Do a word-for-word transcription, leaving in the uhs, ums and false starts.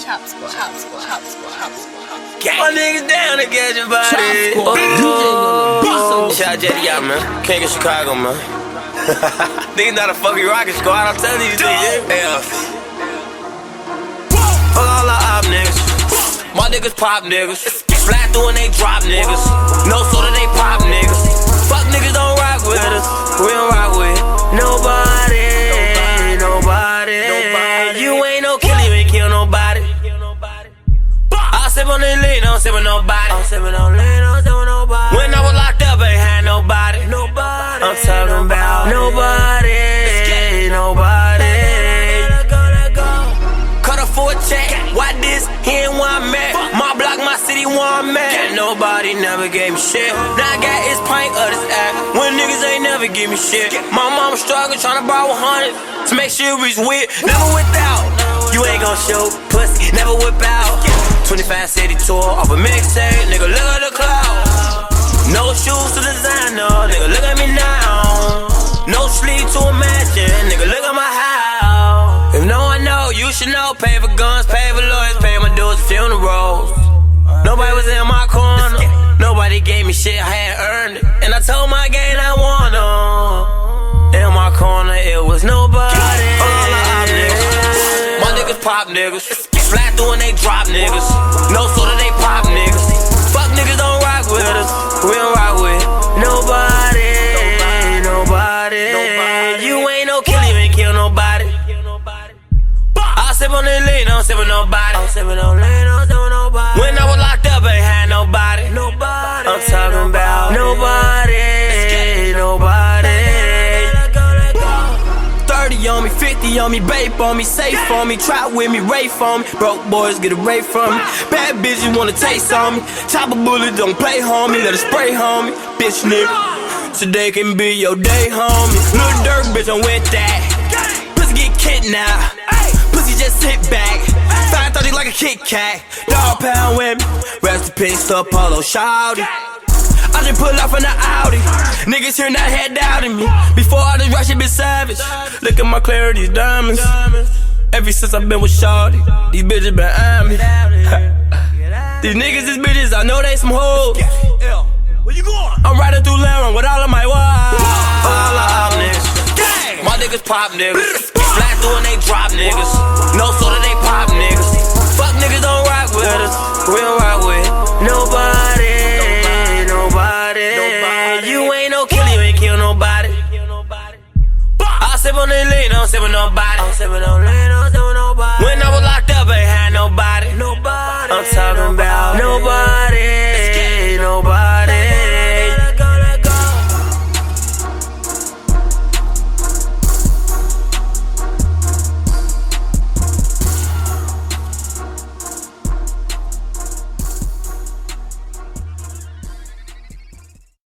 Chop squad, chop squad, chop squad, chop squad. Gang. My niggas down to get your body. Chop squad. Shout out Jetty out, man. King of Chicago, man. Niggas not a fucking rocket squad. I'm telling you, niggas. Yeah. Fuck all the op niggas. My niggas pop niggas. Flat through and they drop niggas. No soda, they pop niggas. Fuck niggas don't rock with us. We don't rock with nobody. Nobody. Nobody. You ain't no killer, you ain't kill nobody. I sip on the lean, don't sip with nobody. I'm sippin' on lean, don't sip with nobody. When I was locked up, ain't had nobody. Nobody. I'm talking about nobody. Nobody. Cut her for a check. Why this? He ain't where I'm at. My block, my city, where I'm at. Nobody never gave me shit. Now I got his pint of this act. When niggas ain't never give me shit. My mama struggling, tryna borrow hundreds to make sure we with. Never without. You ain't gon' show pussy, never whip out. twenty-five city tour off a mixtape, nigga, look at the cloud. No shoes to designer, nigga, look at me now. No sleep to imagine, nigga, look at my house. If no one know, you should know. Pay for guns, pay for lawyers, pay my dues and funerals. Nobody was in my corner, nobody gave me shit, I had earned it. And I told my gang I won them. In my corner, it was nobody. All the op niggas, my niggas pop niggas. Flat through and they drop niggas. No soda, they pop niggas. Fuck niggas don't rock with us. We don't rock with nobody. Nobody. Nobody. You ain't no killer, you ain't kill nobody. I sip on the lean, don't sip with nobody. I'm sippin' on lean, don't sip with nobody. When I was locked up, ain't had nobody. Nobody. I'm talking about nobody. Nobody. thirty on me, fifty on me, bape on me, safe on me, trap with me, rafe on me. Broke boys get a rape from me. Bad bitches wanna taste on me. Chop a bullet, don't play homie, let it spray homie. Bitch nigga, today can be your day homie. Little Dirk bitch, I'm with that. Pussy get kidnapped, pussy just sit back. five thirty like a Kit Kat. Dog pound with me, rest in peace to Apollo Shawty. I just pull off in the Audi. Niggas here not head doubting me. Before I just rush it, been savage. Look at my clarity, these diamonds. Ever since I've been with Shawty, these bitches been on me. These niggas is bitches, I know they some hoes. Where you going? I'm riding through Laron with all of my wives. All the op niggas, my niggas pop niggas. Flat through and they drop niggas. No soda, they pop niggas.